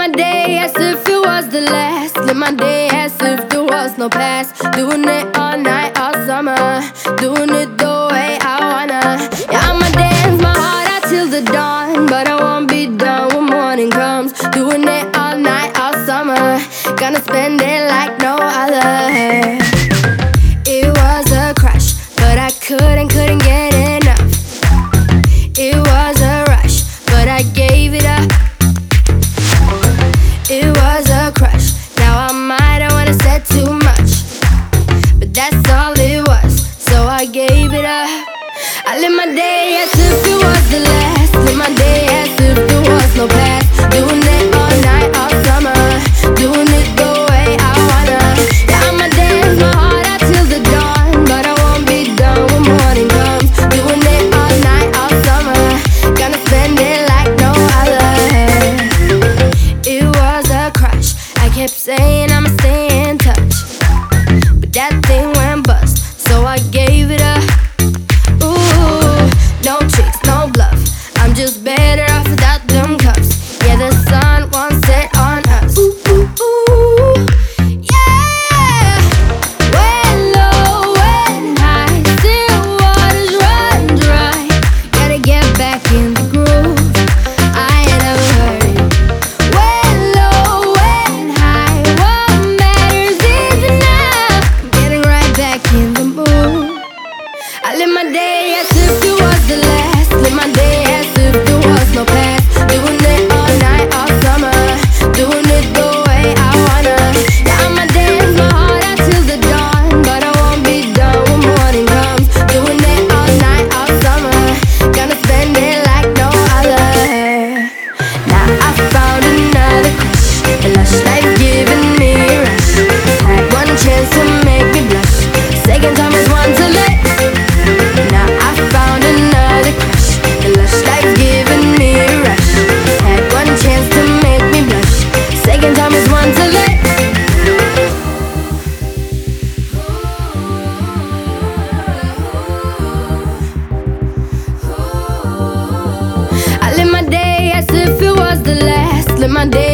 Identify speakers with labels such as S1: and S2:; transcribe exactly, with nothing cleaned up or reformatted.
S1: my day as if it was the last. Live my day as if there was no past. Doing it all night, all summer. Doing it the way I wanna. Yeah, I'ma dance my heart out till the dawn, but I won't be done when morning comes. Doing it all night, all summer. Gonna spend it like no other. It was a crush, but I couldn't, couldn't get enough. It was a rush, but I gave it up. It was a crush, now I might have wanna said too much, but that's all it was, so I gave it up. I live my day as if it was the last. Live my day as if there was no past. Doing it all night, all summer. Doing it the way I wanna. Yeah, I'ma dance my heart out till the dawn, but I won't be done when morning comes. Doing it all night, all summer. Gonna spend it like no other. It was a crush, I kept saying I'ma stay in touch, but that thing went bust, so I gave it up. Ooh, no tricks, no bluff, I'm just better off without them cups. Yeah, the sun won't set on us. Ooh, ooh, ooh, yeah. When low, when high, still waters run dry. Gotta get back in the groove, I ain't never heard it. When low, when high, what matters is enough. Getting right back in the mood. I live my day as if it was the last. Live my day as if there was no past. Doing it all night, all summer. Doing it the way I wanna. Yeah, I'ma dance my heart out till the dawn, but I won't be done when morning comes. Doing it all night, all summer. Gonna spend it like no other. Now I found another crush, a lush life giving me a rush. Had one chance to make me blush, second time is one to let. Now I found another crush, a lush life giving me a rush. Had one chance to make me blush, second time is one to let. I live my day as if it was the last. Live my day